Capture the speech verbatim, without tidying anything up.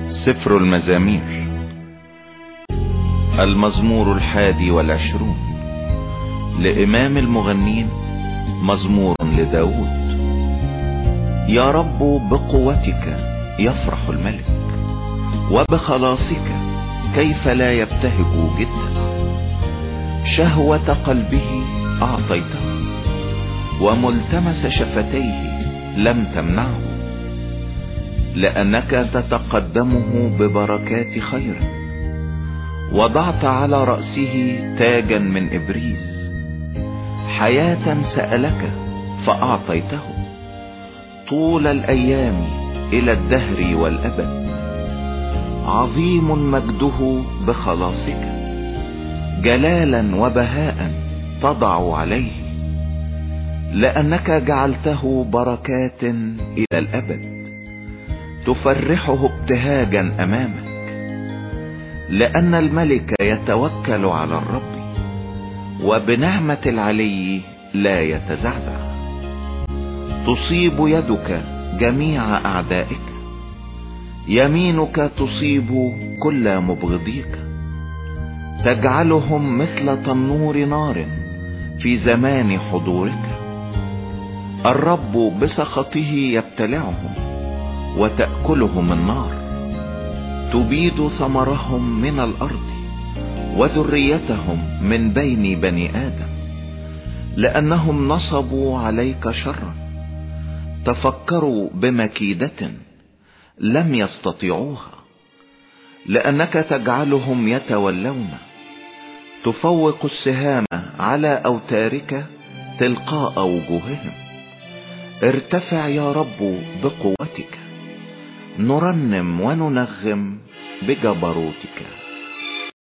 سفر المزامير، المزمور الحادي والعشرون، لإمام المغنين، مزمور لداود. يا رب بقوتك يفرح الملك، وبخلاصك كيف لا يبتهج جدا. شهوة قلبه أعطيته، وملتمس شفتيه لم تمنعه. لأنك تتقدمه ببركات خير، وضعت على رأسه تاجا من إبريس. حياة سألك فأعطيته، طول الأيام إلى الدهر والأبد. عظيم مجده بخلاصك، جلالا وبهاء تضع عليه. لأنك جعلته بركات إلى الأبد، تفرحه ابتهاجا أمامك. لأن الملك يتوكل على الرب، وبنعمة العلي لا يتزعزع. تصيب يدك جميع أعدائك، يمينك تصيب كل مبغضيك. تجعلهم مثل تنور نار في زمان حضورك. الرب بسخطه يبتلعهم، وتأكلهم النار. تبيد ثمرهم من الأرض، وذريتهم من بين بني آدم. لأنهم نصبوا عليك شرا، تفكروا بمكيدة لم يستطيعوها. لأنك تجعلهم يتولون، تفوق السهام على أوتارك تلقاء وجوههم. ارتفع يا رب بقوتك، نرنم وننغم بجبروتك.